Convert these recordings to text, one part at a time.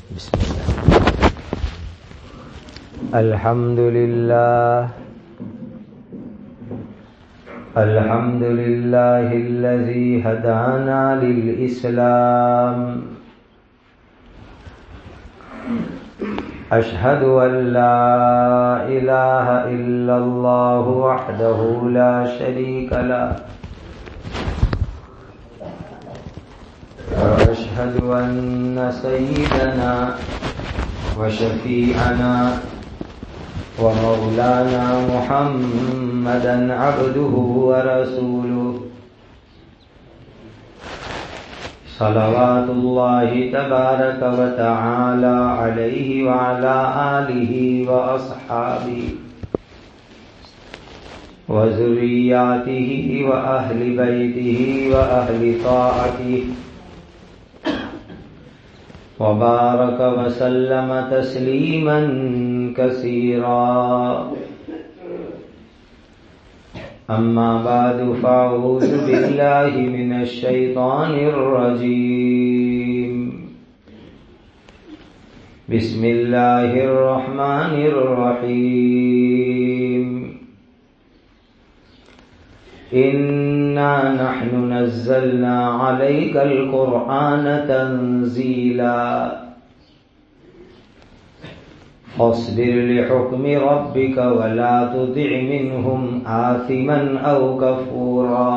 بسم الله. الحمد لله الذي هدانا للإسلام. أشهد أن لا إله إلا الله وحده لا شريك له، وأشهد أن سيدنا وشفيعنا ومولانا محمدا عبده ورسوله، صلوات الله تبارك وتعالى عليه وعلى آله وأصحابه وذرياته وأهل بيته وأهل طاعته، وبارك وسلم تسليما كثيرا. أما بعد، فأعوذ بالله من الشيطان الرجيم. بسم الله الرحمن الرحيم. إنا نحن نزلنا عليك القرآن تنزيلا، فاصبر لحكم ربك ولا تطع منهم آثما أو كفورا،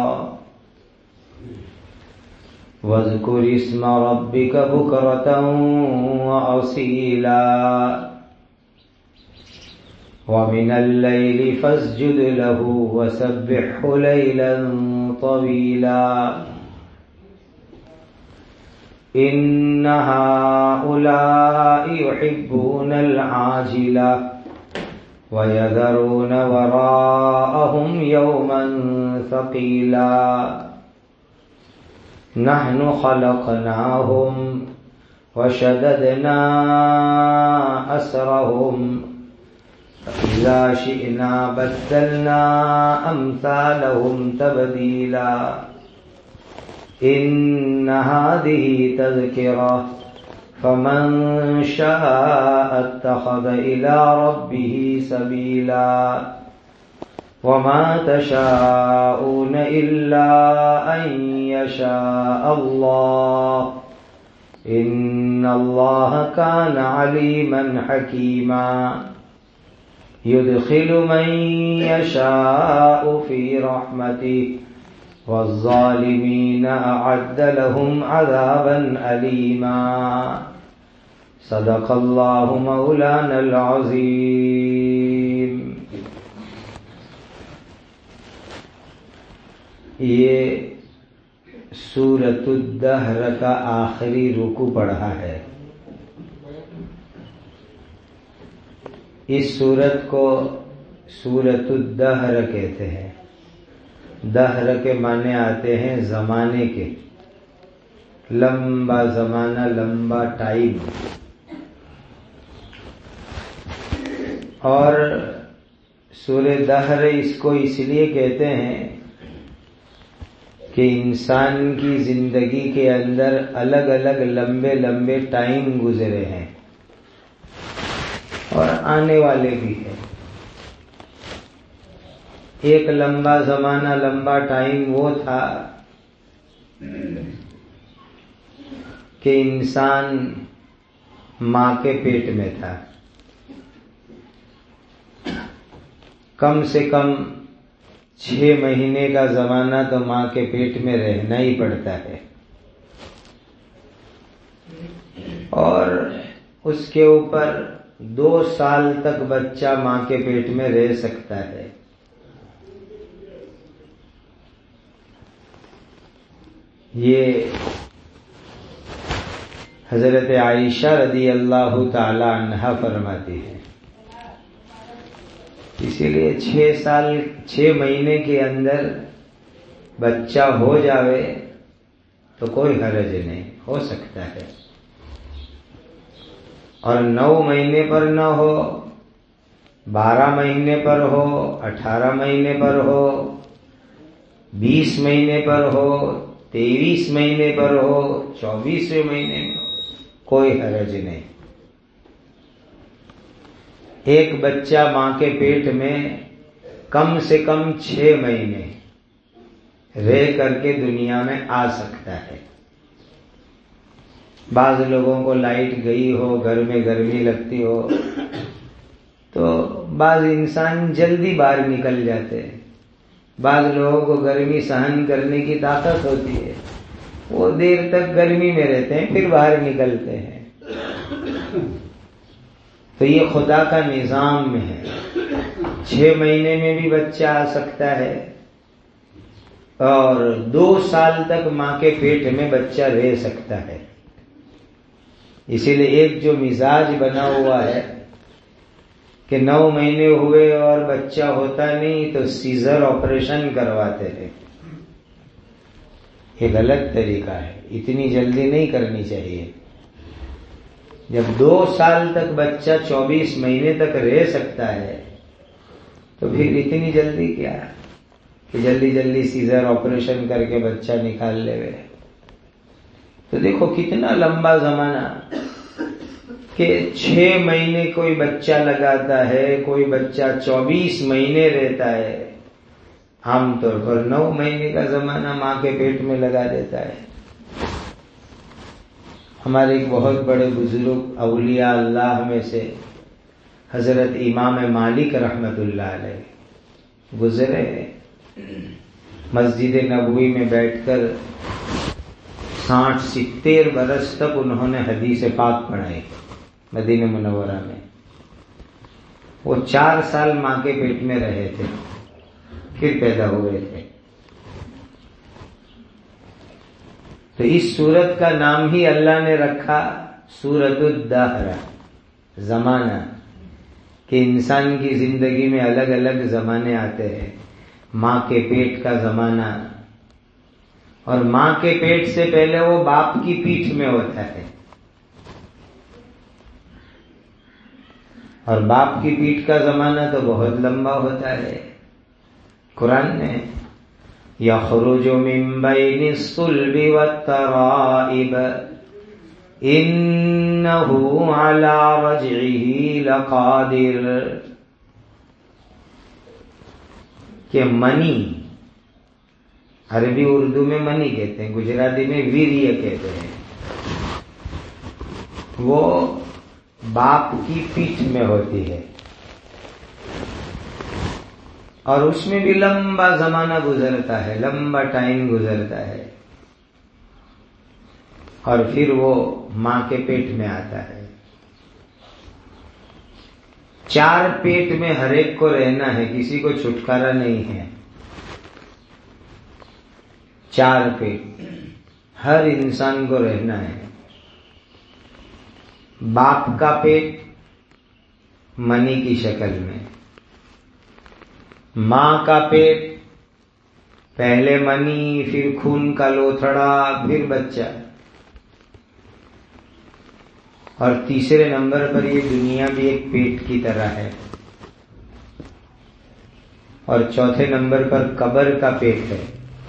واذكر اسم ربك بكرة وأصيلا، ومن الليل فاسجد له وسبحه ليلا طويلا. إن هؤلاء يحبون العاجلة ويذرون وراءهم يوما ثقيلا. نحن خلقناهم وشددنا أسرهم، فإذا شئنا بدلنا أمثالهم تبديلا. إن هذه تذكرة، فمن شاء اتخذ إلى ربه سبيلا. وما تشاءون إلا أن يشاء الله، إن الله كان عليما حكيما. يدخل من يشاء في رحمته، والظالمين أعد لهم عذابا أليما. صدق الله مولانا العظيم. یہ سورۃ الدہر کا آخری رکوع پڑھا ہے. اس سورت کو سورۃ الدہر کہتے ہیں. دہر کے معنی آتے ہیں زمانے کے، لمبا زمانہ، لمبا ٹائم. اور سورہ دہر اس کو اس لیے کہتے ہیں کہ انسان کی زندگی کے اندر الگ الگ لمبے لمبے ٹائم گزرے ہیں اور آنے والے بھی ہیں. ایک لمبا زمانہ، لمبا ٹائم وہ تھا کہ انسان ماں کے پیٹ میں تھا. کم سے کم 6 مہینے کا زمانہ تو ماں کے پیٹ میں رہنا ہی پڑتا ہے، اور اس کے اوپر 2 سال تک بچہ ماں کے پیٹ میں رہ سکتا ہے. یہ حضرت عائشہ رضی اللہ تعالی عنہا فرماتی ہے. اسی لیے 6 مہینے کے اندر بچہ ہو جاوے تو کوئی حرج نہیں، ہو سکتا ہے. اور 9 مہینے پر نہ ہو، 12 مہینے پر ہو، 18 مہینے پر ہو، 20 مہینے پر ہو، 23 مہینے پر ہو، 24ویں مہینے میں ہو، کوئی حرج نہیں. ایک بچہ ماں کے پیٹ میں کم سے کم 6 مہینے رہ کر کے دنیا میں آ سکتا ہے۔ بعض لوگوں کو لائٹ گئی ہو، گھر میں گرمی لگتی ہو تو بعض انسان جلدی باہر نکل جاتے ہیں، بعض لوگوں کو گرمی سہن کرنے کی طاقت ہوتی ہے، وہ دیر تک گرمی میں رہتے ہیں پھر باہر نکلتے ہیں۔ تو یہ خدا کا نظام ہے، 6 مہینے میں بھی بچہ آ سکتا ہے اور 2 سال تک ماں کے پیٹ میں بچہ رہ سکتا ہے۔ اسی لیے ایک جو مزاج بنا ہوا ہے کہ 9 مہینے ہوئے اور بچہ ہوتا نہیں تو سیزر آپریشن کرواتے ہیں، یہ غلط طریقہ ہے، اتنی جلدی نہیں کرنی چاہیے۔ جب 2 سال تک بچہ 24 مہینے تک رہ سکتا ہے تو پھر اتنی جلدی کیا کہ جلدی جلدی سیزر آپریشن کر کے بچہ نکال لے گئے۔ تو دیکھو کتنا لمبا زمانہ کہ 6 مہینے کوئی بچہ لگاتا ہے، کوئی بچہ 24 مہینے رہتا ہے، عام طور پر 9 مہینے کا زمانہ ماں کے پیٹ میں لگا دیتا ہے۔ ہمارے ایک بہت بڑے بزرگ اولیاء اللہ میں سے حضرت امام مالک رحمت اللہ علیہ گزرے، مسجد نبوی میں بیٹھ کر 60-70 برس تک انہوں نے حدیث پاک پڑھائی مدینہ منورہ میں۔ وہ 4 سال ماں کے پیٹ میں رہے تھے، پھر پیدا ہوئے تھے۔ تو اس سورت کا نام ہی اللہ نے رکھا سورۃ الدہر، زمانہ، کہ انسان کی زندگی میں الگ الگ زمانے آتے ہیں۔ ماں کے پیٹ کا زمانہ، اور ماں کے پیٹ سے پہلے وہ باپ کی پیٹھ میں ہوتا ہے، اور باپ کی پیٹھ کا زمانہ تو بہت لمبا ہوتا ہے۔ قرآن نے یخرج من بین الصلب والترائب انہ علی رجعہ لقادر، کہ منی، عربی اردو میں منی کہتے ہیں، گجراتی میں ویریہ کہتے ہیں، وہ باپ کی پیٹھ میں ہوتی ہے اور اس میں بھی لمبا زمانہ گزرتا ہے، لمبا ٹائم گزرتا ہے، اور پھر وہ ماں کے پیٹ میں آتا ہے۔ 4 پیٹ میں ہر ایک کو رہنا ہے، کسی کو چھٹکارا نہیں ہے۔ 4 پیٹ ہر انسان کو رہنا ہے۔ باپ کا پیٹ منی کی شکل میں، ماں کا پیٹ پہلے منی، پھر خون کا لوتھڑا، پھر بچہ، اور تیسرے نمبر پر یہ دنیا بھی ایک پیٹ کی طرح ہے، اور چوتھے نمبر پر قبر کا پیٹ ہے۔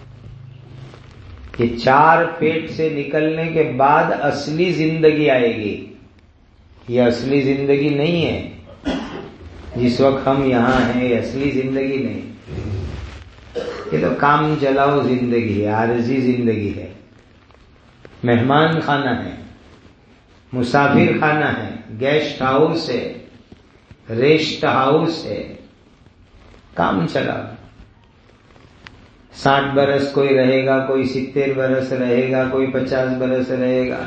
کہ 4 پیٹ سے نکلنے کے بعد اصلی زندگی آئے گی۔ یہ اصلی زندگی نہیں ہے، جس وقت ہم یہاں ہیں یہ اصلی زندگی نہیں، یہ تو کام چلاؤ زندگی ہے، عارضی زندگی ہے، مہمان خانہ ہے، مسافر خانہ ہے، گیسٹ ہاؤس ہے، ریسٹ ہاؤس ہے، کام چلاؤ۔ 60 برس کوئی رہے گا، کوئی 70 برس رہے گا، کوئی 50 برس رہے گا،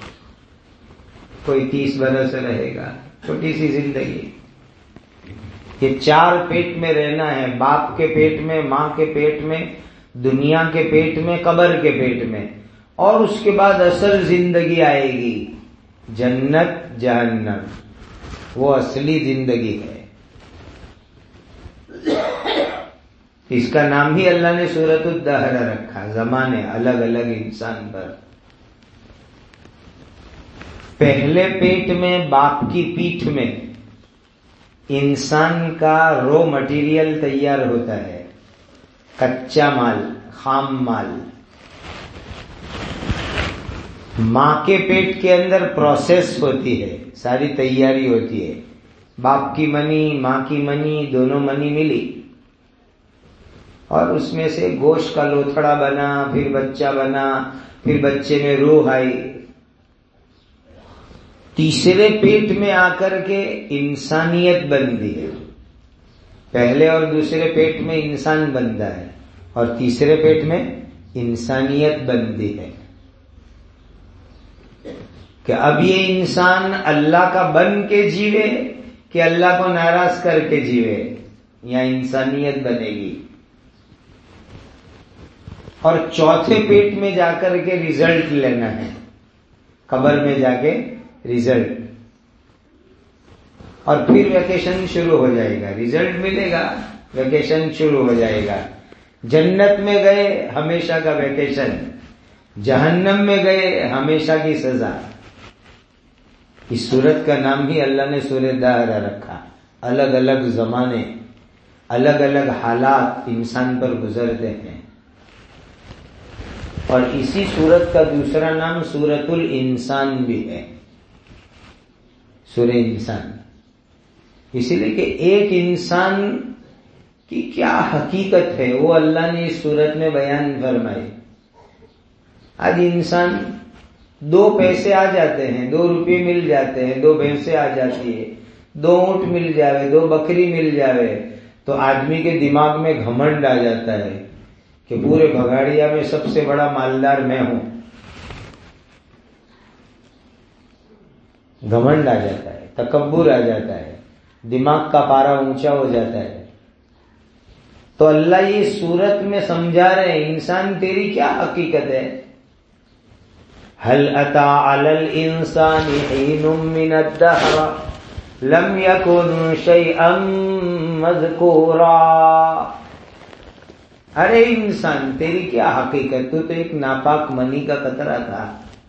کوئی 30 برس رہے گا، چھوٹی سی زندگی۔ یہ 4 پیٹ میں رہنا ہے، باپ کے پیٹ میں، ماں کے پیٹ میں، دنیا کے پیٹ میں، قبر کے پیٹ میں، اور اس کے بعد اصل زندگی آئے گی، جنت جہنم، وہ اصلی زندگی ہے۔ اس کا نام ہی اللہ نے سورۃ الدہر رکھا، زمانے الگ الگ انسان پر۔ پہلے پیٹ میں، باپ کی پیٹھ میں، انسان کا رو مٹیریل تیار ہوتا ہے، کچا مال، خام مال۔ ماں کے پیٹ کے اندر پروسیس ہوتی ہے، ساری تیاری ہوتی ہے، باپ کی منی ماں کی منی دونوں منی ملی اور اس میں سے گوشت کا لوتھڑا بنا، پھر بچہ بنا، پھر بچے میں روح آئی، تیسرے پیٹ میں آ کر کے انسانیت بنتی ہے۔ پہلے اور دوسرے پیٹ میں انسان بنتا ہے اور تیسرے پیٹ میں انسانیت بنتی ہے کہ اب یہ انسان اللہ کا بن کے جیوے کہ اللہ کو ناراض کر کے جیوے، یا انسانیت بنے گی۔ اور چوتھے پیٹ میں جا کر کے ریزلٹ لینا ہے، قبر میں جا کے ریزلٹ، اور پھر ویکیشن شروع ہو جائے گا، ریزلٹ ملے گا ویکیشن شروع ہو جائے گا۔ جنت میں گئے ہمیشہ کا ویکیشن، جہنم میں گئے ہمیشہ کی سزا۔ اس سورت کا نام ہی اللہ نے سورۃ دہر رکھا۔ الگ الگ زمانے، الگ الگ حالات انسان پر گزرتے ہیں، اور اسی سورت کا دوسرا نام سورۃ الانسان بھی ہے، سورہ انسان، اسی لیے کہ ایک انسان کی کیا حقیقت ہے وہ اللہ نے اس سورت میں بیان فرمائی۔ آج انسان 2 پیسے آ جاتے ہیں، 2 روپے مل جاتے ہیں، 2 بھینسیں آ جاتی ہے، 2 اونٹ مل جاوے، 2 بکری مل جاوے، تو آدمی کے دماغ میں گھمنڈ آ جاتا ہے کہ پورے بھگاڑیا میں سب سے بڑا مالدار میں ہوں، گھمنڈ آ جاتا ہے، تکبر آ جاتا ہے، دماغ کا پارا اونچا ہو جاتا ہے۔ تو اللہ یہ صورت میں سمجھا رہے ہیں انسان تیری کیا حقیقت ہے۔ هل أتى على الإنسان حين من الدهر لم يكن شيئا مذكورا۔ ارے انسان تیری کیا حقیقت، تو ایک ناپاک منی کا قطرہ تھا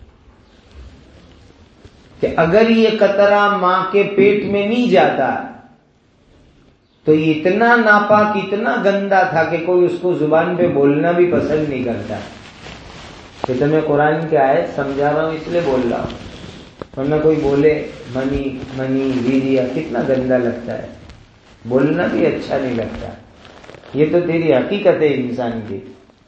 کہ اگر یہ قطرہ ماں کے پیٹ میں نہیں جاتا تو یہ اتنا ناپاک اتنا گندا تھا کہ کوئی اس کو زبان پہ بولنا بھی پسند نہیں کرتا۔ کہ تمہیں قرآن کی آیت سمجھا رہا ہوں اس لیے بول رہا ہوں، ورنہ کوئی بولے منی ویریا کتنا گندا لگتا ہے، بولنا بھی اچھا نہیں لگتا۔ یہ تو تیری حقیقت ہے انسان کی۔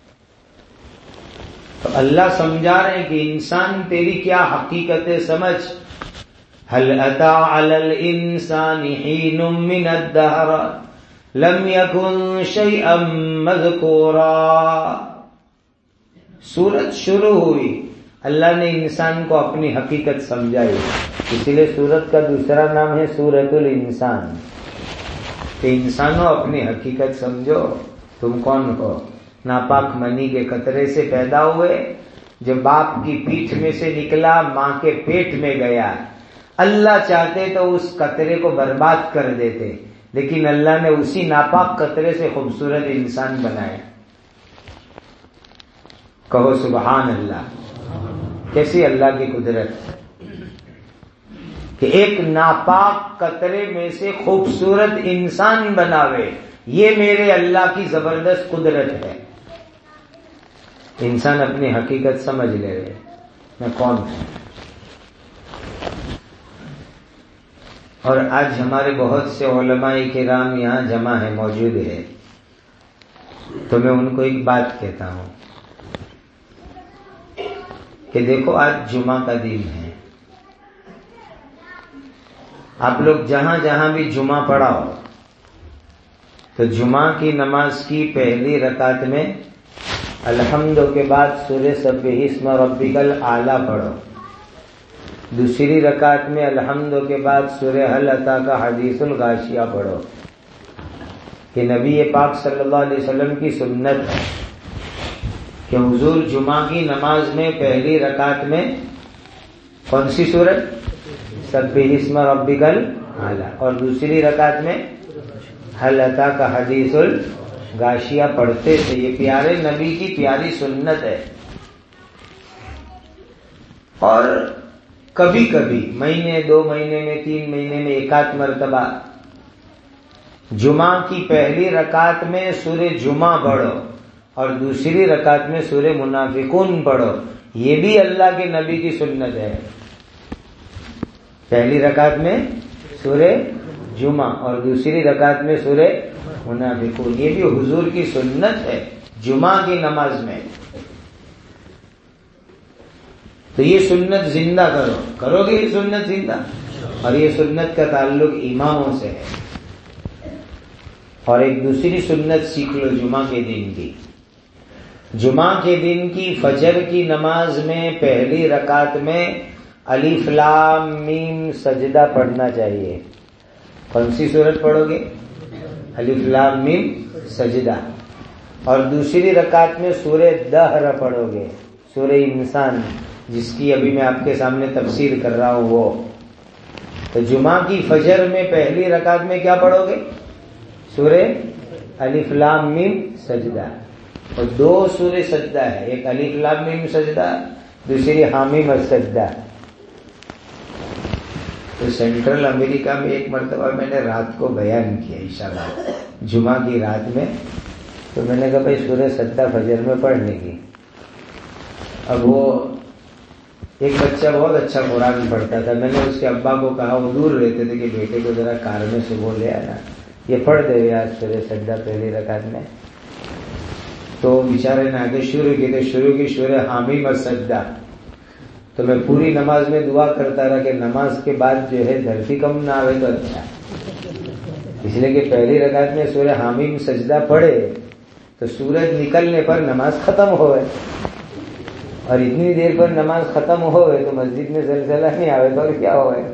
تو اللہ سمجھا رہے ہیں کہ انسان تیری کیا حقیقت ہے سمجھ۔ هل أتى على الإنسان حين من الدهر لم يكن شيئا مذكورا۔ سورت شروع ہوئی، اللہ نے انسان کو اپنی حقیقت سمجھائی، اس لیے سورت کا دوسرا نام ہے سورۃ الانسان، کہ انسانوں اپنی حقیقت سمجھو، تم کون ہو۔ ناپاک منی کے قطرے سے پیدا ہوئے، جب باپ کی پیٹھ میں سے نکلا ماں کے پیٹ میں گیا۔ اللہ چاہتے تو اس قطرے کو برباد کر دیتے، لیکن اللہ نے اسی ناپاک قطرے سے خوبصورت انسان بنایا۔ کہو سبحان اللہ، کیسی اللہ کی قدرت کہ ایک ناپاک قطرے میں سے خوبصورت انسان بناوے، یہ میرے اللہ کی زبردست قدرت ہے۔ انسان اپنی حقیقت سمجھ لے رہے میں کون ہوں۔ اور آج ہمارے بہت سے علماء کرام یہاں جمع ہیں، موجود ہیں، تو میں ان کو ایک بات کہتا ہوں کہ دیکھو آج جمعہ کا دن ہے، آپ لوگ جہاں جہاں بھی جمعہ پڑھاؤ تو جمعہ کی نماز کی پہلی رکعت میں الحمد کے بعد سورہ سبح اسم ربک الاعلی پڑھو، دوسری رکعت میں الحمد کے بعد سورہ هل اتاک حدیث الغاشیہ پڑھو، کہ نبی پاک صلی اللہ علیہ وسلم کی سنت ہے کہ حضور جمعہ کی نماز میں پہلی رکعت میں کون سی سورت؟ سبح اسم ربک الاعلی، اور دوسری رکعت میں هل اتاک حدیث الغاشیہ پڑھتے تھے۔ یہ پیارے نبی کی پیاری سنت ہے۔ اور کبھی کبھی مہینے 2 مہینے میں 3 مہینے میں 1 مرتبہ جمعہ کی پہلی رکعت میں سورہ جمعہ پڑھو اور دوسری رکعت میں سورہ منافقون پڑھو، یہ بھی اللہ کے نبی کی سنت ہے۔ پہلی رکعت میں سورہ جمعہ اور دوسری رکعت میں سورہ منافقون. یہ بھی حضور کی سنت ہے جمعہ کی نماز میں. تو یہ سنت زندہ کرو گے یہ سنت زندہ. اور یہ سنت کا تعلق اماموں سے ہے. اور ایک دوسری سنت سیکھ لو جمعہ کے دن کی. جمعہ کے دن کی فجر کی نماز میں پہلی رکعت میں الف لام میم سجدہ پڑھنا چاہیے. کون سی سورت پڑھو گے؟ الف لام میم سجدہ. اور دوسری رکعت میں سورہ دہر پڑھو گے، سورہ انسان، جس کی ابھی میں آپ کے سامنے تفسیر کر رہا ہوں وہ. تو جمعہ کی فجر میں پہلی رکعت میں کیا پڑھو گے؟ سورہ الف لام میم سجدہ. اور دو سورہ سجدہ ہے، ایک الف لام میم سجدہ، دوسری حامیم السجدہ. تو سینٹرل امریکہ میں ایک مرتبہ میں نے رات کو بیان کیا انشاءاللہ جمعہ کی رات میں. تو میں نے کہا بھائی سورہ سجدہ فجر میں پڑھنے کی. اب وہ ایک بچہ بہت اچھا قرآن پڑھتا تھا. میں نے اس کے ابا کو کہا، وہ دور رہتے تھے، کہ بیٹے کو ذرا کار میں صبح لے آنا، یہ پڑھ دے آج سورہ سجدہ پہلی رکعت میں. تو بیچارے نے آگے شروع کی سورہ حامیم السجدہ. تو میں پوری نماز میں دعا کرتا رہا کہ نماز کے بعد جو ہے دھرتی کم نہ آئے تو اچھا، اس لیے کہ پہلی رکعت میں سورہ حامیم سجدہ پڑھے تو سورج نکلنے پر نماز ختم ہوئے. اور اتنی دیر پر نماز ختم ہوئے تو مسجد میں زلزلہ نہیں آئے تو اور کیا ہوئے.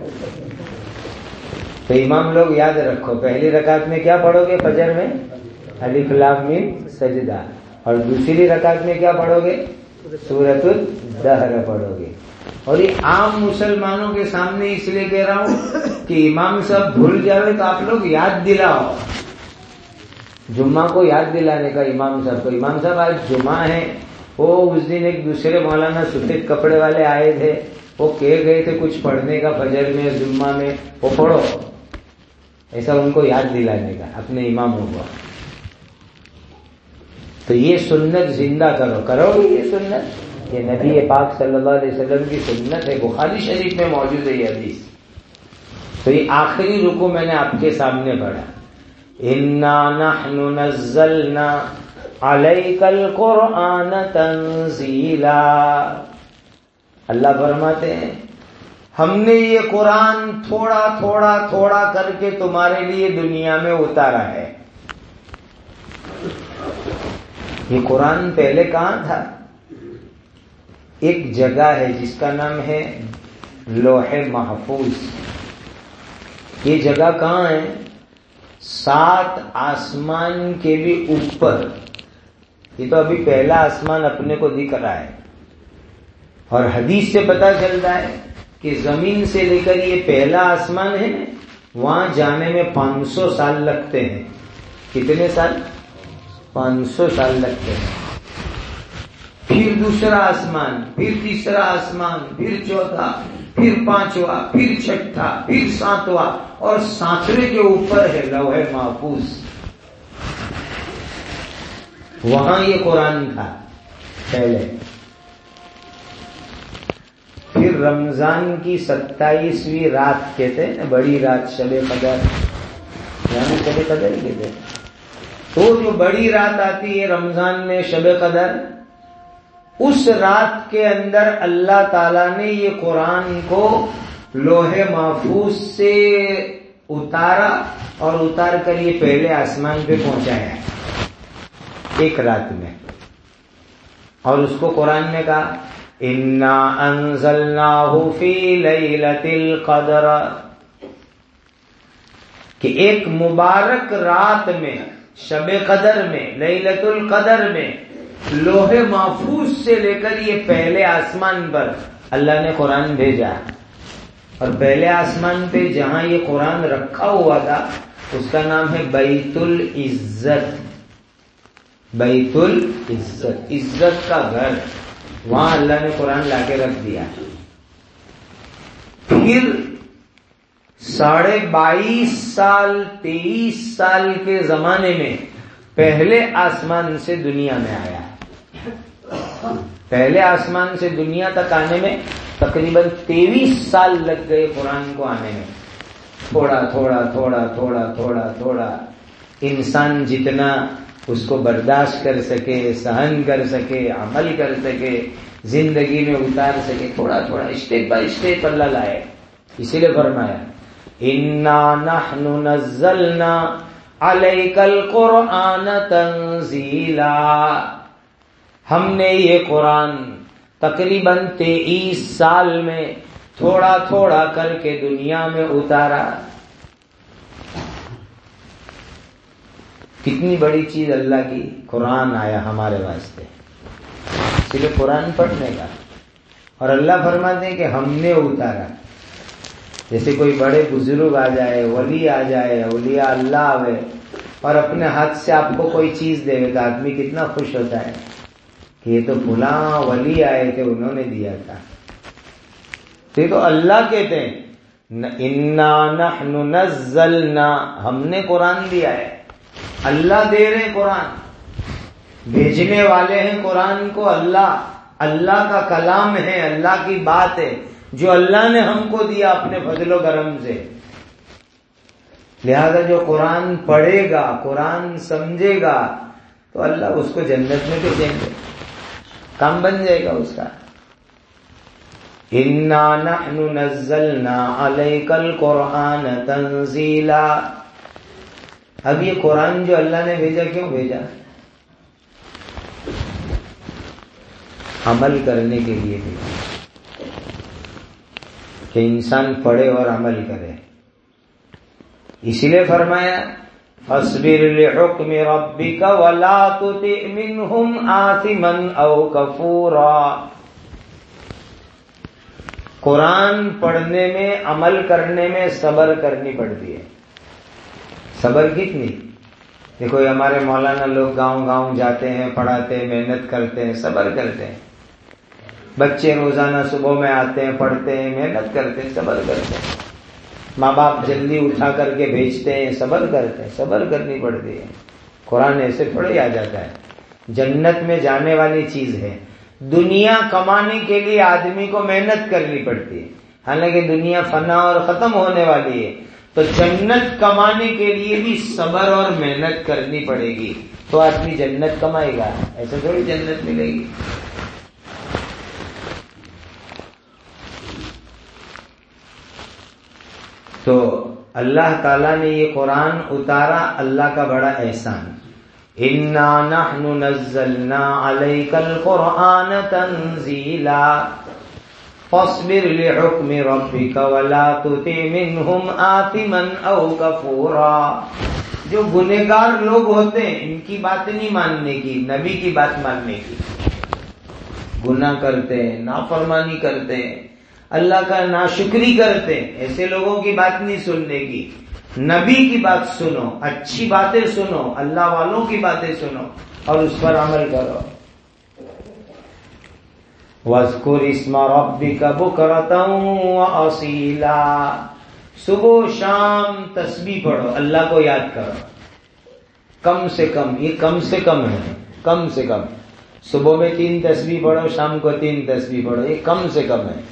تو امام لوگ یاد رکھو، پہلی رکعت میں کیا پڑھو گے فجر میں؟ الف لام میم سجدہ. اور دوسری رکعت میں کیا پڑھو گے؟ سورۃ الدہر پڑھو گے. اور یہ عام مسلمانوں کے سامنے اس لیے کہہ رہا ہوں کہ امام صاحب بھول جاوے تو آپ لوگ یاد دلاؤ. جمعہ کو یاد دلانے کا امام صاحب کو، امام صاحب آج جمعہ ہے. وہ اس دن ایک دوسرے مولانا سفید کپڑے والے آئے تھے، وہ کہہ گئے تھے کچھ پڑھنے کا فجر میں جمعہ میں، وہ پڑھو. ایسا ان کو یاد دلانے کا اپنے اماموں کو. تو یہ سنت زندہ کرو گے یہ سنت. یہ نبی پاک صلی اللہ علیہ وسلم کی سنت ہے، بخاری شریف میں موجود ہے یہ حدیث. تو یہ آخری رکوع میں نے آپ کے سامنے پڑھا، انا نحن نزلنا علیک القرآن تنزیلا. اللہ فرماتے ہیں ہم نے یہ قرآن تھوڑا تھوڑا تھوڑا کر کے تمہارے لیے دنیا میں اتارا ہے. یہ قرآن پہلے کہاں تھا؟ ایک جگہ ہے جس کا نام ہے لوح محفوظ. یہ جگہ کہاں ہے؟ 7 آسمان کے بھی اوپر. یہ تو ابھی پہلا آسمان اپنے کو دکھ رہا ہے. اور حدیث سے پتہ چلتا ہے کہ زمین سے لے کر یہ پہلا آسمان ہے، وہاں جانے میں 500 سال لگتے ہیں. کتنے سال؟ 500 سال لگتے ہیں. پھر دوسرا آسمان، پھر تیسرا آسمان، پھر چوتھا، پھر 5واں، پھر 6واں، پھر 7واں، اور 7ویں کے اوپر ہے لوح محفوظ. وہاں یہ قرآن تھا پہلے. پھر رمضان کی 27ویں رات کہتے ہیں نا، بڑی رات، شب قدر، یعنی شب قدر ہی کہتے ہیں. تو جو بڑی رات آتی ہے رمضان میں، شب قدر، اس رات کے اندر اللہ تعالیٰ نے یہ قرآن کو لوح محفوظ سے اتارا اور اتار کر یہ پہلے آسمان پہ پہنچایا ایک رات میں. اور اس کو قرآن نے کہا انا انزلناہ فی لیلۃ القدر، کہ ایک مبارک رات میں، شب قدر میں، لیلۃ القدر میں، لوح محفوظ سے لے کر یہ پہلے آسمان پر اللہ نے قرآن بھیجا. اور پہلے آسمان پہ جہاں یہ قرآن رکھا ہوا تھا اس کا نام ہے بیت العزت. بیت العزت، عزت کا گھر، وہاں اللہ نے قرآن لا کے رکھ دیا. پھر 22.5 سال 23 سال کے زمانے میں پہلے آسمان سے دنیا میں آیا. پہلے آسمان سے دنیا تک آنے میں تقریباً 23 سال لگ گئے قرآن کو آنے میں. تھوڑا تھوڑا تھوڑا تھوڑا تھوڑا تھوڑا انسان جتنا اس کو برداشت کر سکے، سہن کر سکے، عمل کر سکے، زندگی میں اتار سکے، تھوڑا تھوڑا اسٹیپ بائی اسٹیپ اللہ لائے. اسی لیے فرمایا انا نحن نزلنا علیک القرآن تنزیلا، ہم نے یہ قرآن تقریباً 23 سال میں تھوڑا تھوڑا کر کے دنیا میں اتارا. کتنی بڑی چیز اللہ کی قرآن آیا ہمارے واسطے، اس لیے قرآن پڑھنے کا. اور اللہ فرماتے ہیں کہ ہم نے اتارا. جیسے کوئی بڑے بزرگ آ جائے، ولی آ جائے، اولیاء اللہ آئے اور اپنے ہاتھ سے آپ کو کوئی چیز دے تو آدمی کتنا خوش ہوتا ہے کہ یہ تو فلاں ولی آئے تھے، انہوں نے دیا تھا. یہ تو اللہ کہتے ہیں انا نحن نزلنا، ہم نے قرآن دیا ہے. اللہ دے رہے قرآن، بھیجنے والے ہیں قرآن کو اللہ. اللہ کا کلام ہے، اللہ کی بات ہے جو اللہ نے ہم کو دیا اپنے فضل و کرم سے. لہذا جو قرآن پڑھے گا، قرآن سمجھے گا تو اللہ اس کو جنت میں بھیجیں گے، کام بن جائے گا اس کا. انا نحن نزلنا علیک القرآن تنزیلا. اب یہ قرآن جو اللہ نے بھیجا کیوں بھیجا؟ عمل کرنے کے لیے بھیجا، کہ انسان پڑھے اور عمل کرے. اسی لیے فرمایا فاصبر لحکم ربک ولا تطع منهم آثما او کفورا. قرآن پڑھنے میں، عمل کرنے میں صبر کرنی پڑتی ہے. صبر کتنی؟ دیکھو یہ ہمارے مولانا لوگ گاؤں گاؤں جاتے ہیں، پڑھاتے ہیں، محنت کرتے ہیں، صبر کرتے ہیں. بچے روزانہ صبح میں آتے ہیں، پڑھتے ہیں، محنت کرتے ہیں، صبر کرتے ہیں. ماں باپ جلدی اٹھا کر کے بھیجتے ہیں، صبر کرتے ہیں. صبر کرنی پڑتی ہے. قرآن ایسے تھوڑے آ جاتا ہے. جنت میں جانے والی چیز ہے. دنیا کمانے کے لیے آدمی کو محنت کرنی پڑتی ہے، حالانکہ دنیا فنا اور ختم ہونے والی ہے. تو جنت کمانے کے لیے بھی صبر اور محنت کرنی پڑے گی تو آدمی جنت کمائے گا. ایسے تھوڑی جنت ملے گی. تو اللہ تعالیٰ نے یہ قرآن اتارا، اللہ کا بڑا احسان. انا نحن نزلنا علیک القرآن تنزیلا فاصبر لحکم ربک ولا تطع منهم آثما او کفورا. جو گنہگار لوگ ہوتے ہیں ان کی بات نہیں ماننے کی، نبی کی بات ماننے کی. گناہ کرتے ہیں، نافرمانی کرتے ہیں، اللہ کا ناشکری کرتے ہیں، ایسے لوگوں کی بات نہیں سننے کی. نبی کی بات سنو، اچھی باتیں سنو، اللہ والوں کی باتیں سنو اور اس پر عمل کرو. وَاذْكُرِ اسْمَ رَبِّكَ بُكْرَةً وَأَصِيلًا. صبح و شام تسبیح پڑھو، اللہ کو یاد کرو. کم سے کم، یہ کم سے کم ہے، کم سے کم. صبح میں 3 تسبیح پڑھو، شام کو 3 تسبیح پڑھو، یہ کم سے کم ہے.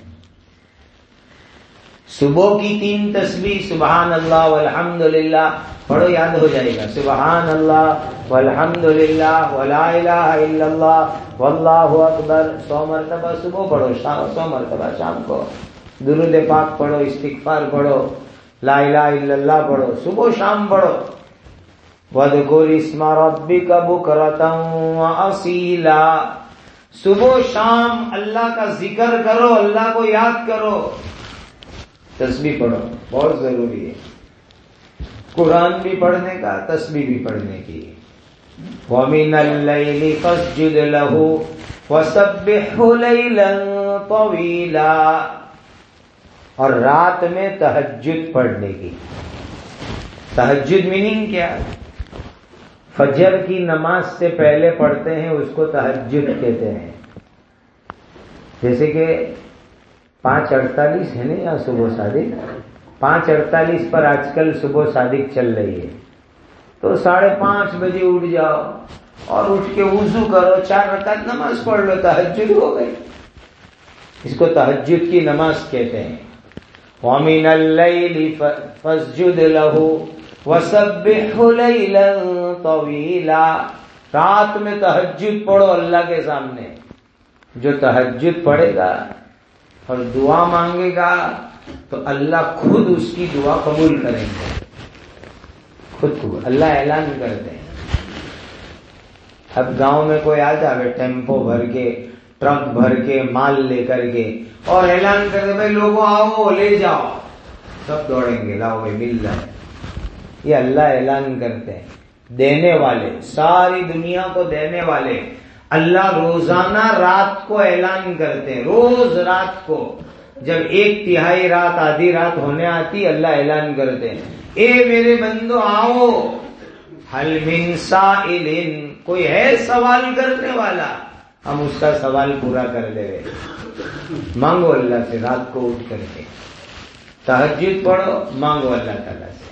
صبح کی 3 تسبیح سبحان اللہ والحمدللہ پڑھو، یاد ہو جائے گا. سبحان اللہ والحمدللہ ولا الہ الا اللہ واللہ اکبر 100 مرتبہ صبح پڑھو، 100 مرتبہ شام کو. درود پاک پڑھو، استغفار پڑھو، لا الہ الا اللہ پڑھو، صبح شام پڑھو. وَاذْكُرِ اسْمَ رَبِّكَ بُكْرَةً وَأَصِيلًا. صبح شام اللہ کا ذکر کرو، اللہ کو یاد کرو، تسبیح پڑھو، بہت ضروری ہے. قرآن بھی پڑھنے کا، تسبیح بھی پڑھنے کی. وَمِنَ اللَّيْلِ فَاسْجُدْ لَهُ وَسَبِّحْهُ لَيْلًا طَوِيلًا. اور رات میں تہجد پڑھنے کی. تہجد میننگ کیا؟ فجر کی نماز سے پہلے پڑھتے ہیں، اس کو تہجد کہتے ہیں. جیسے کہ 5:48 ہے نا یہاں صبح صادق، 5:48 پر آج کل صبح صادق چل رہی ہے. تو 5:30 بجے اٹھ جاؤ اور اٹھ کے وضو کرو، 4 رکعت نماز پڑھ لو، تہجد ہو گئی. اس کو تہجد کی نماز کہتے ہیں. وَمِنَ اللَّيْلِ فَاسْجُدْ لَهُ وَسَبِّحْهُ لَيْلًا طَوِيلًا. رات میں تہجد پڑھو اللہ کے سامنے. جو تہجد پڑھے گا اور دعا مانگے گا تو اللہ خود اس کی دعا قبول کریں گے. خود کو اللہ اعلان کرتے ہیں. اب گاؤں میں کوئی آ جائے ٹیمپو بھر کے ٹرک بھر کے مال لے کر کے اور اعلان کرتے بھائی لوگوں آؤ لے جاؤ, سب دوڑیں گے لاؤ بھائی مل جائے. یہ اللہ اعلان کرتے ہیں. دینے والے, ساری دنیا کو دینے والے اللہ روزانہ رات کو اعلان کرتے ہیں. روز رات کو جب 1/3 رات آدھی رات ہونے آتی اللہ اعلان کرتے ہیں اے میرے بندو آؤ, حل من سائل, کوئی ہے سوال کرنے والا, ہم اس کا سوال پورا کر دے گے. مانگو اللہ سے رات کو اٹھ کر کے, تہجد پڑھو, مانگو اللہ تعالیٰ سے.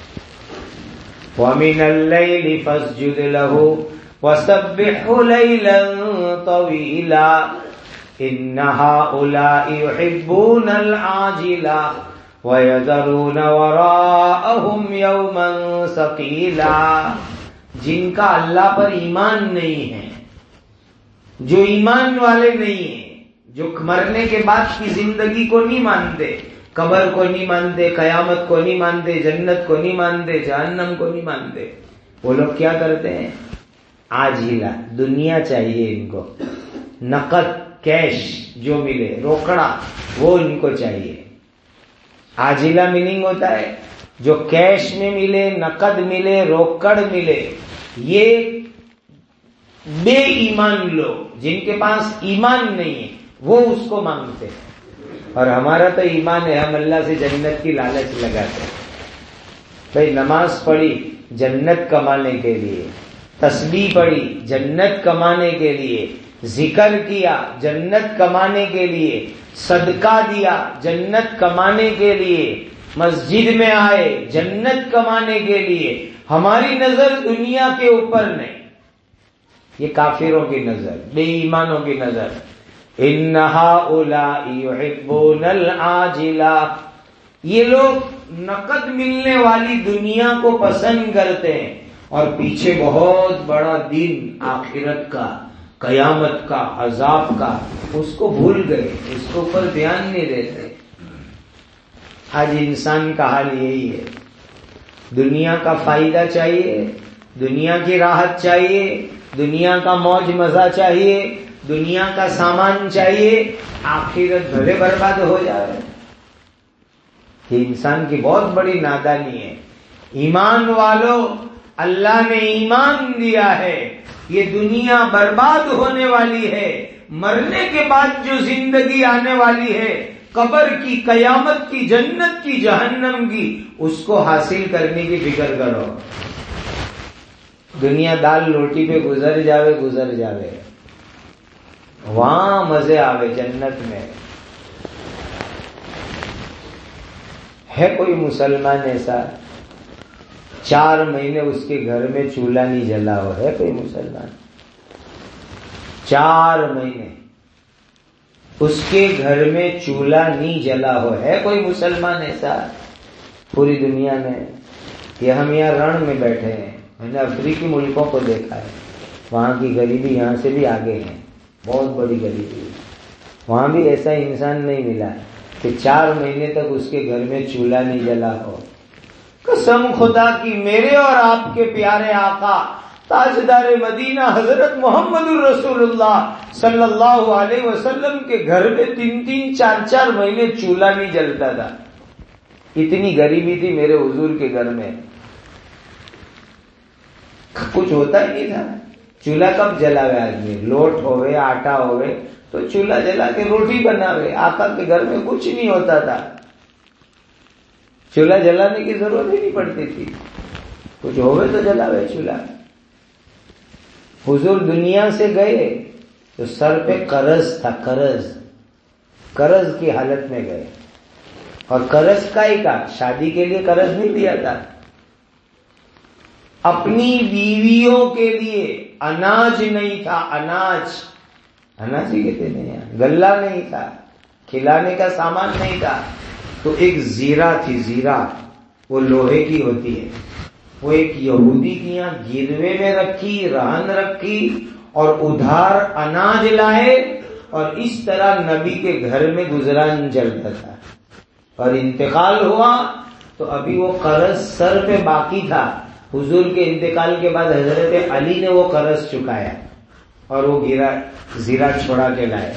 وَمِنَ اللَّيْلِ فَاسْجُدْ لَهُ وَسَبِّحْهُ لَيْلًا طَوِيلًا إِنَّ هَؤُلَاءِ يُحِبُّونَ الْعَاجِلَةَ وَيَذَرُونَ وَرَاءَهُمْ يَوْمًا ثَقِيلًا. جن کا اللہ پر ایمان نہیں ہے, جو ایمان والے نہیں ہیں, جو مرنے کے بعد کی زندگی کو نہیں مانتے, قبر کو نہیں مانتے, قیامت کو نہیں مانتے, جنت کو نہیں مانتے, جہنم کو نہیں مانتے, وہ لوگ کیا کرتے ہیں؟ عاجلہ, دنیا چاہیے ان کو, نقد کیش جو ملے روکڑا وہ ان کو چاہیے. عاجلہ میننگ ہوتا ہے جو کیش میں ملے, نقد ملے, روکڑ ملے. یہ بے ایمان لوگ جن کے پاس ایمان نہیں ہے وہ اس کو مانگتے ہیں. اور ہمارا تو ایمان ہے, ہم اللہ سے جنت کی لالچ لگاتے ہیں. بھائی نماز پڑھی جنت کمانے کے لیے, تسبیح پڑھی جنت کمانے کے لیے, ذکر کیا جنت کمانے کے لیے, صدقہ دیا جنت کمانے کے لیے, مسجد میں آئے جنت کمانے کے لیے. ہماری نظر دنیا کے اوپر نہیں, یہ کافروں کی نظر, بے ایمانوں کی نظر. إِنَّ هَؤُلَاءِ يُحِبُّونَ الْعَاجِلَةَ, یہ لوگ نقد ملنے والی دنیا کو پسند کرتے ہیں اور پیچھے بہت بڑا دن آخرت کا, قیامت کا, عذاب کا, اس کو بھول گئے, اس کے اوپر دھیان نہیں دیتے. آج انسان کا حال یہی ہے. دنیا کا فائدہ چاہیے, دنیا کی راحت چاہیے, دنیا کا موج مزہ چاہیے, دنیا کا سامان چاہیے, آخرت بھلے برباد ہو جائے. یہ انسان کی بہت بڑی نادانی ہے. ایمان والوں, اللہ نے ایمان دیا ہے, یہ دنیا برباد ہونے والی ہے, مرنے کے بعد جو زندگی آنے والی ہے, قبر کی, قیامت کی, جنت کی, جہنم کی, اس کو حاصل کرنے کی فکر کرو. دنیا دال روٹی پہ گزر جاوے, وہاں مزے آوے جنت میں. ہے کوئی مسلمان ایسا 4 مہینے اس کے گھر میں چولہا نہیں جلا ہو؟ ہے کوئی مسلمان 4 مہینے اس کے گھر میں چولہا نہیں جلا ہو؟ ہے کوئی مسلمان ایسا پوری دنیا میں؟ یہ ہم یہاں رن میں بیٹھے ہیں, میں نے افریقی ملکوں کو دیکھا ہے, وہاں کی غریبی یہاں سے بھی آگے ہے, بہت بڑی غریبی. وہاں بھی ایسا انسان نہیں ملا کہ 4 مہینے تک اس کے گھر میں چولہا نہیں جلا ہو. قسم خدا کی, میرے اور آپ کے پیارے آقا تاجدار مدینہ حضرت محمد الرسول اللہ صلی اللہ علیہ وسلم کے گھر میں 3-3, 4-4 مہینے چولہا نہیں جلتا تھا. اتنی غریبی تھی میرے حضور کے گھر میں, کچھ ہوتا ہی نہیں تھا. چولہا کب جلاوے آدمی؟ لوٹ ہوئے, آٹا ہوئے تو چولہا جلا کے روٹی بناوے. آقا کے گھر میں کچھ نہیں ہوتا تھا, چولہا جلانے کی ضرورت ہی نہیں پڑتی تھی, کچھ ہوئے تو جلاوے چولہا. حضور دنیا سے گئے تو سر پہ قرض تھا, قرض کی حالت میں گئے. اور قرض کا ہی کا, شادی کے لیے قرض نہیں دیا تھا, اپنی بیویوں کے لیے. اناج نہیں تھا, اناج ہی کہتے نہیں, غلہ نہیں تھا, کھلانے کا سامان نہیں تھا. تو ایک زیرہ تھی، زیرہ وہ لوہے کی ہوتی ہے، وہ ایک یہودی کی یہاں گروے میں رکھی، رہن رکھی اور ادھار اناج لائے، اور اس طرح نبی کے گھر میں گزران چلتا تھا. اور انتقال ہوا تو ابھی وہ قرض سر پہ باقی تھا. حضور کے انتقال کے بعد حضرت علی نے وہ قرض چکایا اور وہ زیرہ چھوڑا کے لائے.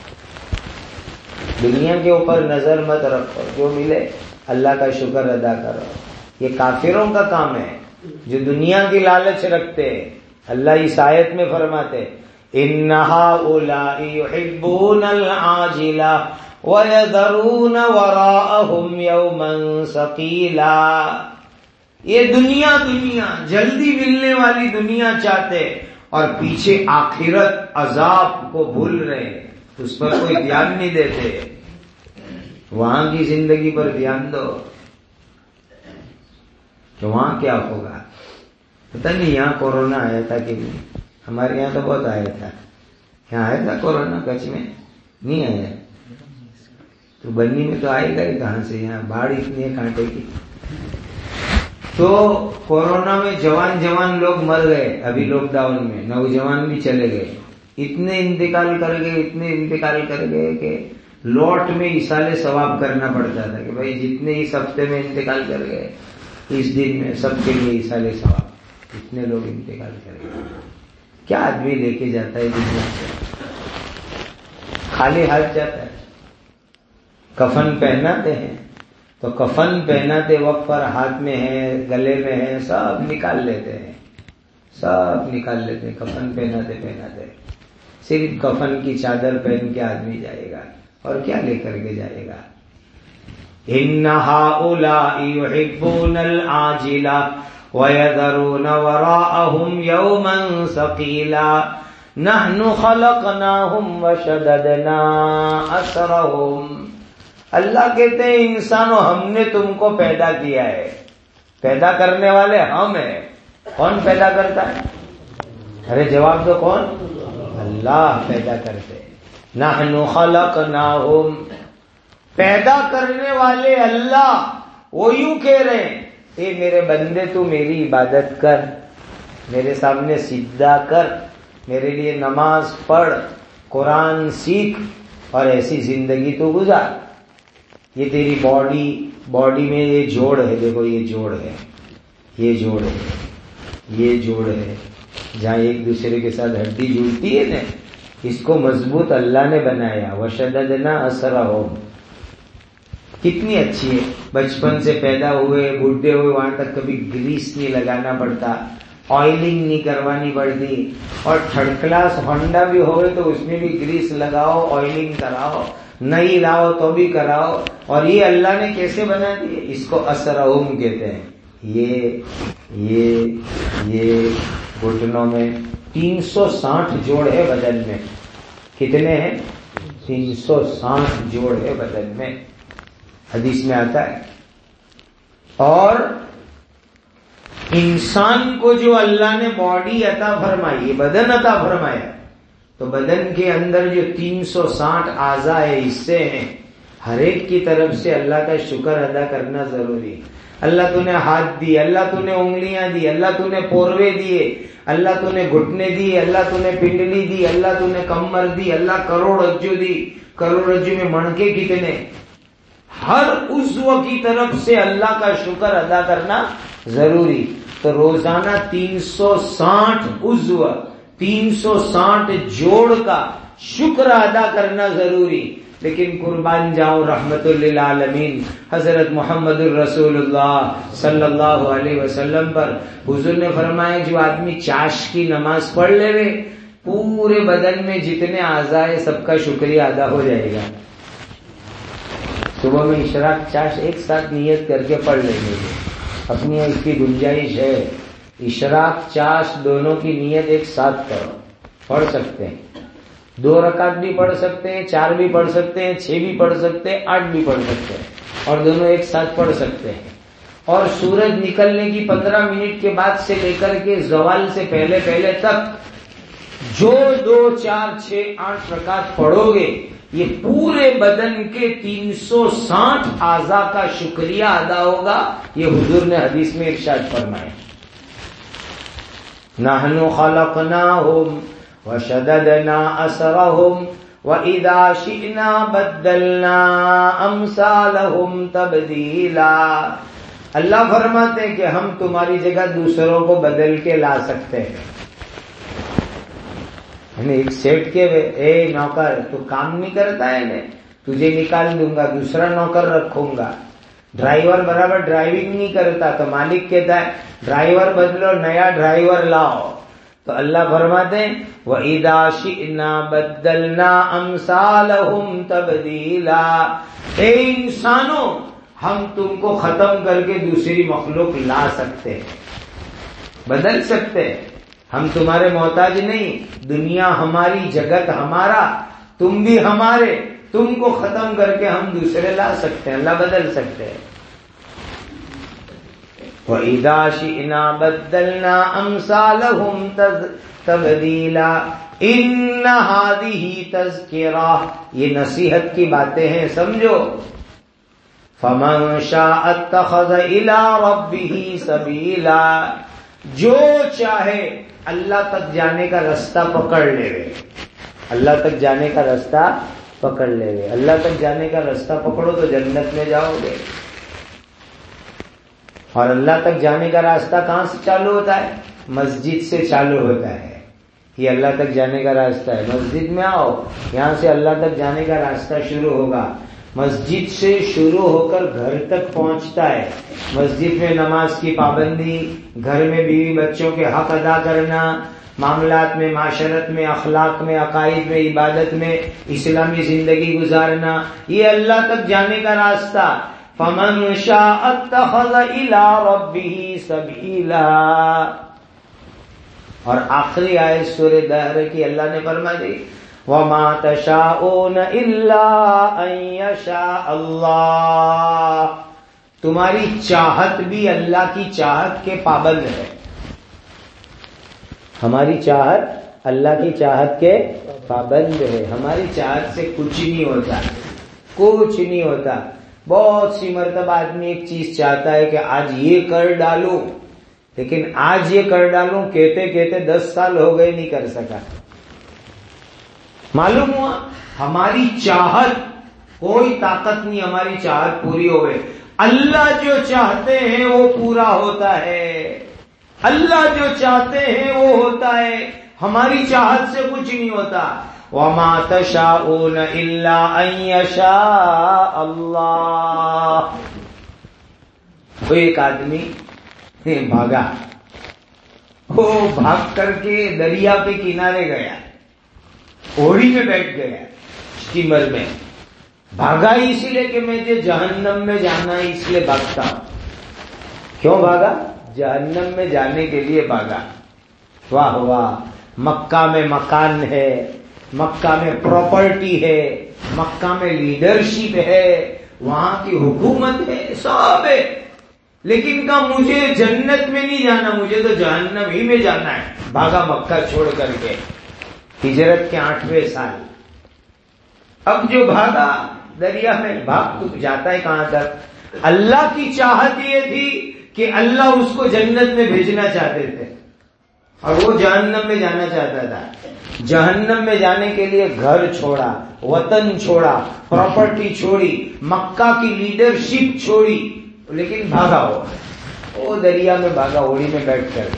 دنیا کے اوپر نظر مت رکھو، جو ملے اللہ کا شکر ادا کرو. یہ کافروں کا کام ہے جو دنیا کی لالچ رکھتے ہیں. اللہ اس آیت میں فرماتے ان هؤلاء يحبون العاجلة ويذرون وراءهم يوما ثقيلا. یہ دنیا جلدی ملنے والی دنیا چاہتے اور پیچھے آخرت عذاب کو بھول رہے، اس پر کوئی دھیان نہیں دیتے. وہاں کی زندگی پر دھیان دو کہ وہاں کیا ہوگا. پتہ نہیں یہاں کورونا آیا تھا کہ نہیں. ہمارے یہاں تو بہت آیا تھا. یہاں آیا تھا کورونا کچھ میں نہیں آیا. تو بنی میں تو آئے گا ہی کہاں سے، یہاں باڑھ اتنی ہے کانٹے کی. تو کورونا میں جوان لوگ مر گئے. ابھی لاک ڈاؤن میں نوجوان بھی چلے گئے. اتنے انتقال کر گئے کہ لوٹ میں ایصال ثواب کرنا پڑتا تھا کہ بھائی جتنے اس ہفتے میں انتقال کر گئے اس دن میں سب کے لیے ایصال ثواب. اتنے لوگ انتقال کر گئے. کیا آدمی لے کے جاتا ہے دنیا سے؟ خالی ہاتھ جاتا ہے. کفن پہناتے ہیں تو کفن پہناتے وقت پر ہاتھ میں ہے، گلے میں ہے، سب نکال لیتے ہیں. کفن پہناتے صرف کفن کی چادر پہن کے آدمی جائے گا اور کیا لے کر کے جائے گا. ان هؤلاء يحبون العاجلة ويذرون وراءهم يوما ثقيلا نحن خلقناهم وشددنا أسرهم. اللہ کہتے ہیں انسانوں ہم نے تم کو پیدا کیا ہے. پیدا کرنے والے ہم ہیں. کون پیدا کرتا ہے؟ ارے جواب دو، کون؟ اللہ پیدا کرتے. نحن خلقناہم، پیدا کرنے والے اللہ. وہ یوں کہہ رہے ہیں اے میرے بندے تو میری عبادت کر، میرے سامنے سجدہ کر، میرے لیے نماز پڑھ، قرآن سیکھ اور ایسی زندگی تو گزار. یہ تیری باڈی میں یہ جوڑ ہے، دیکھو یہ جوڑ ہے، یہ جوڑ ہے جہاں ایک دوسرے کے ساتھ ہڈی جڑتی ہے نا، اس کو مضبوط اللہ نے بنایا. وشددنا اسرہم. کتنی اچھی ہے. بچپن سے پیدا ہوئے بڈھے ہوئے وہاں تک کبھی گریس نہیں لگانا پڑتا، آئلنگ نہیں کروانی پڑتی. اور تھرڈ کلاس ہونڈا بھی ہوئے تو اس میں بھی گریس لگاؤ، آئلنگ کراؤ، نئی لاؤ تو بھی کراؤ. اور یہ اللہ نے کیسے بنا دی؟ اس کو اسرہم کہتے ہیں. یہ گھٹنوں میں 360 جوڑ ہے بدن میں. کتنے ہیں؟ 360 جوڑ ہے بدن میں، حدیث میں آتا ہے. اور انسان کو جو اللہ نے باڈی عطا فرمائی، بدن عطا فرمایا، تو بدن کے اندر جو 360 اعضاء حصے ہیں، ہر ایک کی طرف سے اللہ کا شکر ادا کرنا ضروری ہے. اللہ تو نے ہاتھ دی، اللہ تو نے انگلیاں دی، اللہ تو نے پوروے دیے، اللہ تو نے گھٹنے دی، اللہ تو نے پنڈلی دی، اللہ تو نے کمر دی، اللہ کروڑ رجو دی. کروڑ رجو میں مણکے کتنے؟ ہر عضو کی طرف سے اللہ کا شکر ادا کرنا ضروری. تو روزانہ 360 عضو، 360 جوڑ کا شکر ادا کرنا ضروری. لیکن قربان جاؤ رحمت للعالمین حضرت محمد الرسول اللہ صلی اللہ علیہ وسلم پر. حضور نے فرمایا جو آدمی چاش کی نماز پڑھ لے وے، پورے بدن میں جتنے اعضاء ہیں سب کا شکریہ ادا ہو جائے گا. صبح میں اشراق چاش ایک ساتھ نیت کر کے پڑھ لیں گے، اپنی اس کی گنجائش ہے. اشراق چاش دونوں کی نیت ایک ساتھ کرو، پڑھ سکتے ہیں. 2 رکعت بھی پڑھ سکتے ہیں، 4 بھی پڑھ سکتے ہیں، 6 بھی پڑھ سکتے ہیں، 8 بھی پڑھ سکتے ہیں، اور دونوں ایک ساتھ پڑھ سکتے ہیں. اور سورج نکلنے کی 15 منٹ کے بعد سے لے کر کے زوال سے پہلے تک جو 2 4 6 8 رکعت پڑھو گے یہ پورے بدن کے 360 اعضاء کا شکریہ ادا ہوگا. یہ حضور نے حدیث میں ارشاد فرمایا. نحن خلقناہم وشددنا اسرہم وَإِذَا شِئْنَا بَدَّلْنَا أَمْثَالَهُمْ تَبْدِيلًا. اللہ فرماتے ہیں کہ ہم تمہاری جگہ دوسروں کو بدل کے لا سکتے ہیں. ایک سیٹ کے اے نوکر تو کام نہیں کرتا ہے، تجھے نکال دوں گا، دوسرا نوکر رکھوں گا. ڈرائیور برابر ڈرائیونگ نہیں کرتا تو مالک کہتا ہے ڈرائیور بدلو، نیا ڈرائیور لاؤ. تو اللہ فرماتے ہیں وَإِذَا شِئْنَا بَدَّلْنَا أَمْثَالَهُمْ تَبْدِيلًا. اے انسانوں، ہم تم کو ختم کر کے دوسری مخلوق لا سکتے ہیں، بدل سکتے ہیں. ہم تمہارے محتاج نہیں، دنیا ہماری، جگت ہمارا، تم بھی ہمارے. تم کو ختم کر کے ہم دوسرے لا سکتے ہیں، اللہ بدل سکتے ہیں. وَإِذَا شِئْنَا بَدَّلْنَا أَمْثَالَهُمْ تَبْدِيلًا. إِنَّ هَذِهِ تَذْكِرَةٌ، یہ نصیحت کی باتیں ہیں، سمجھو. فَمَنْ شَاءَ اتَّخَذَ إِلَىٰ رَبِّهِ سَبِيلًا. جو چاہے اللہ تک جانے کا راستہ پکڑ لے. اللہ تک جانے کا راستہ پکڑ لے. اللہ تک جانے کا راستہ پکڑو تو جنت میں جاؤ گے. اور اللہ تک جانے کا راستہ کہاں سے چالو ہوتا ہے؟ مسجد سے چالو ہوتا ہے. یہ اللہ تک جانے کا راستہ ہے. مسجد میں آؤ، یہاں سے اللہ تک جانے کا راستہ شروع ہوگا. مسجد سے شروع ہو کر گھر تک پہنچتا ہے. مسجد میں نماز کی پابندی، گھر میں بیوی بچوں کے حق ادا کرنا، معاملات میں، معاشرت میں، اخلاق میں، عقائد میں، عبادت میں اسلامی زندگی گزارنا، یہ اللہ تک جانے کا راستہ. فَمَنْ شَاءَ اتَّخَذَ إِلَىٰ رَبِّهِ سَبِيلًا. اور آخری آیت سورہ دہر کی اللہ نے فرما دی وَمَا تَشَاءُونَ إِلَّا أَن يَشَاءَ اللَّهُ. تمہاری چاہت بھی اللہ کی چاہت کے پابند ہے. ہماری چاہت اللہ کی چاہت کے پابند ہے. ہماری چاہت سے کچھ نہیں ہوتا، کچھ نہیں ہوتا. بہت سی مرتبہ آدمی ایک چیز چاہتا ہے کہ آج یہ کر ڈالوں، لیکن آج یہ کر ڈالوں کہتے کہتے 10 سال ہو گئے نہیں کر سکا. معلوم ہوا ہماری چاہت، کوئی طاقت نہیں ہماری چاہت پوری ہو گئے. اللہ جو چاہتے ہیں وہ پورا ہوتا ہے. اللہ جو چاہتے ہیں وہ ہوتا ہے. ہماری چاہت سے کچھ نہیں ہوتا. وَمَا تَشَاءُونَ إِلَّا أَن يَشَاءَ اللَّهُ. وہ ایک آدمی بھاگا، وہ بھاگ کر کے دریا پہ کنارے گیا، اوڑی میں بیٹھ گیا، اسٹیمر میں. بھاگا اس لیے کہ مجھے جہنم میں جانا ہے، اس لیے بھاگتا ہوں. کیوں بھاگا؟ جہنم میں جانے کے لیے بھاگا. واہ واہ، مکہ میں مکان ہے، مکہ میں پراپرٹی ہے، مکہ میں لیڈرشپ ہے، وہاں کی حکومت ہے، سب ہے. لیکن کہا مجھے جنت میں نہیں جانا، مجھے تو جہنم ہی میں جانا ہے. بھاگا مکہ چھوڑ کر کے. ہجرت کے 8ویں سال. اب جو بھاگا دریا میں، بھاگ تو جاتا ہے کہاں تک؟ اللہ کی چاہت یہ تھی کہ اللہ اس کو جنت میں بھیجنا چاہتے تھے اور وہ جہنم میں جانا چاہتا تھا. جہنم میں جانے کے لیے گھر چھوڑا، وطن چھوڑا، پراپرٹی چھوڑی، مکہ کی لیڈرشپ چھوڑی، لیکن بھاگا وہ دریا میں بھاگا، اوڑی میں بیٹھ کر.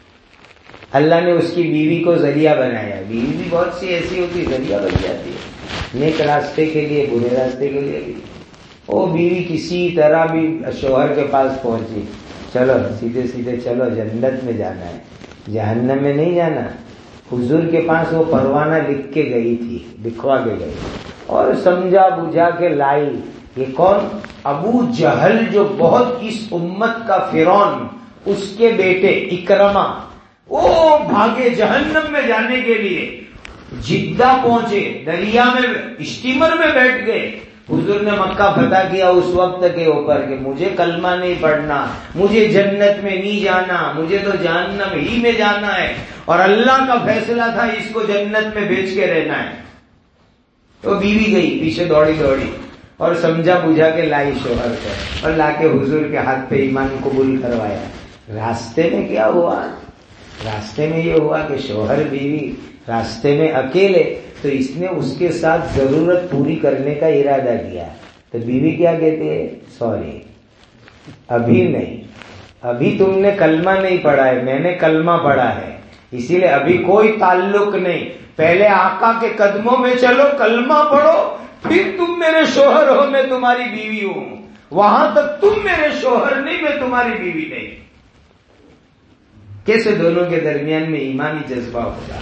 اللہ نے اس کی بیوی کو ذریعہ بنایا. بیوی بھی بہت سی ایسی ہوتی ذریعہ بن جاتی ہے، نیک راستے کے لیے، برے راستے کے لیے بھی. وہ بیوی کسی طرح بھی شوہر کے پاس پہنچی، چلو سیدھے سیدھے چلو، جنت میں جانا ہے، جہنم میں نہیں جانا. حضور کے پاس وہ پروانہ لکھ کے گئی تھی، لکھوا کے گئی اور سمجھا بجھا کے لائی. یہ کون؟ ابو جہل، جو بہت اس امت کا فرعون، اس کے بیٹے اکرمہ. وہ بھاگے جہنم میں جانے کے لیے. جدہ پہنچے، دریا میں اسٹیمر میں بیٹھ گئے. حضور نے مکہ فتح کیا اس وقت کے اوپر کہ مجھے کلمہ نہیں پڑھنا، مجھے جنت میں نہیں جانا، مجھے تو جہنم ہی میں جانا ہے. اور اللہ کا فیصلہ تھا اس کو جنت میں بھیج کے رہنا ہے. تو بیوی گئی پیچھے دوڑی دوڑی اور سمجھا بجھا کے لائی شوہر کو اور لا کے حضور کے ہاتھ پہ ایمان قبول کروایا. راستے میں کیا ہوا؟ راستے میں یہ ہوا کہ شوہر بیوی راستے میں اکیلے، تو اس نے اس کے ساتھ ضرورت پوری کرنے کا ارادہ کیا. تو بیوی کیا کہتی ہے؟ سوری ابھی نہیں، ابھی تم نے کلمہ نہیں پڑھا ہے، میں نے کلمہ پڑھا ہے، اسی لیے ابھی کوئی تعلق نہیں. پہلے آقا کے قدموں میں چلو، کلمہ پڑھو، پھر تم میرے شوہر ہو، میں تمہاری بیوی ہوں. وہاں تک تم میرے شوہر نہیں، میں تمہاری بیوی نہیں. کیسے دونوں کے درمیان میں ایمانی جذبہ ہوگا؟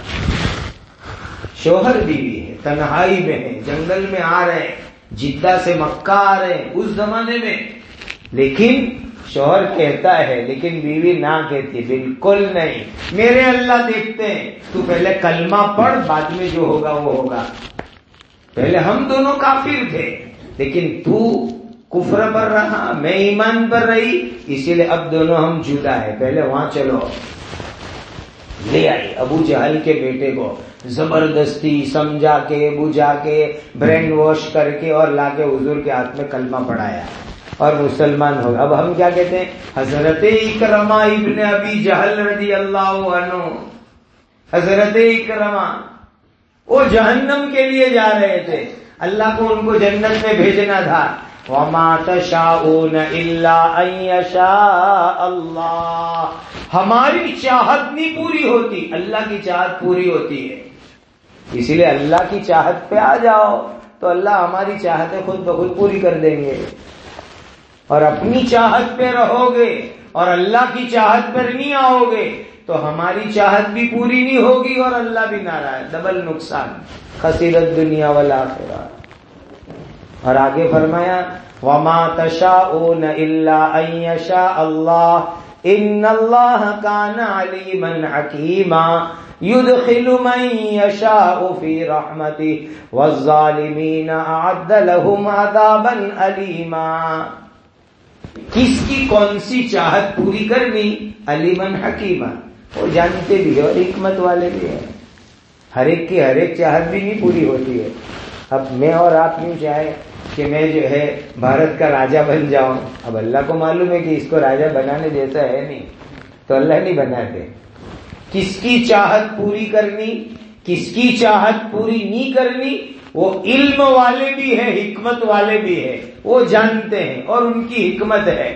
شوہر بیوی ہے، تنہائی میں ہے، جنگل میں آ رہے ہیں، جدہ سے مکہ آ رہے ہیں اس زمانے میں، لیکن شوہر کہتا ہے لیکن بیوی نہ کہتی، بالکل نہیں، میرے اللہ دیکھتے ہیں، تو پہلے کلمہ پڑھ، بعد میں جو ہوگا وہ ہوگا. پہلے ہم دونوں کافر تھے لیکن تو کفر پر رہا، میں ایمان پر رہی، اسی لیے اب دونوں ہم جدا ہے، پہلے وہاں چلو. لے آئی ابو جہل کے بیٹے کو زبردستی سمجھا کے بجھا کے برین واش کر کے اور لا کے حضور کے ہاتھ میں کلمہ پڑھایا اور مسلمان ہو گئے. اب ہم کیا کہتے ہیں؟ حضرت اکرمہ ابن ابی جہل رضی اللہ عنہ، حضرت اکرمہ وہ جہنم کے لیے جا رہے تھے، اللہ کو ان کو جنت میں بھیجنا تھا. وَمَا تَشَاءُونَ إِلَّا أَن يَشَاءَ اللَّهُ، ہماری چاہت نہیں پوری ہوتی، اللہ کی چاہت پوری ہوتی ہے. اسی لیے اللہ کی چاہت پہ آ جاؤ تو اللہ ہماری چاہتیں خود بخود پوری کر دیں گے. اور اپنی چاہت پہ رہو گے اور اللہ کی چاہت پر نہیں آؤ گے تو ہماری چاہت بھی پوری نہیں ہوگی اور اللہ بھی ناراض، ڈبل نقصان، خسرت دنیا والآخرہ. اور آگے فرمایا وَمَا تَشَاءُونَ إِلَّا أَن يَشَاءَ اللَّهُ إِنَّ اللَّهَ كَانَ عَلِيمًا حَكِيمًا يُدْخِلُ مَن يَشَاءُ فِي رَحْمَتِهِ وَالظَّالِمِينَ أَعَدَّ لَهُمْ عَذَابًا أَلِيمًا. کس کی کون سی چاہت پوری کرنی؟ علیمن حکیمہ، وہ جانتے بھی اور حکمت والے بھی ہیں. ہر ایک کی ہر ایک چاہت بھی نہیں پوری ہوتی ہے. اب میں اور آپ یوں چاہیں کہ میں جو ہے بھارت کا راجہ بن جاؤں، اب اللہ کو معلوم ہے کہ اس کو راجہ بنانے جیسا ہے نہیں، تو اللہ نہیں بناتے. کس کی چاہت پوری کرنی، کس کی چاہت پوری نہیں کرنی، وہ علم والے بھی ہیں، حکمت والے بھی ہیں، وہ جانتے ہیں اور ان کی حکمت ہے،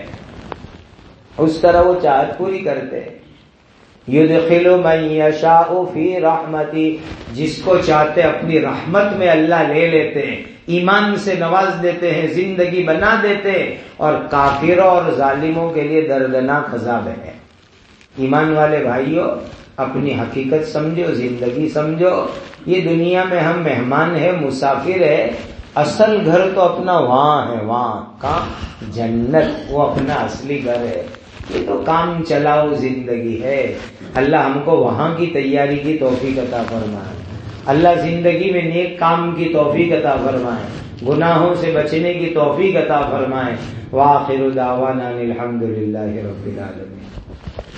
اس طرح وہ چاہت پوری کرتے ہیں. یدخل من یشاء فی رحمتی، جس کو چاہتے اپنی رحمت میں اللہ لے لیتے ہیں، ایمان سے نواز دیتے ہیں، زندگی بنا دیتے ہیں، اور کافروں اور ظالموں کے لیے دردناک عذاب ہے. ایمان والے بھائیوں، اپنی حقیقت سمجھو، زندگی سمجھو. یہ دنیا میں ہم مہمان ہیں، مسافر ہے، اصل گھر تو اپنا وہاں ہے، وہاں کہاں؟ جنت، وہ اپنا اصلی گھر ہے. یہ تو کام چلاؤ زندگی ہے. اللہ ہم کو وہاں کی تیاری کی توفیق عطا فرمائے. اللہ زندگی میں نیک کام کی توفیق عطا فرمائے، گناہوں سے بچنے کی توفیق عطا فرمائے. وآخر دعوانا الحمد للہ رب العالمین.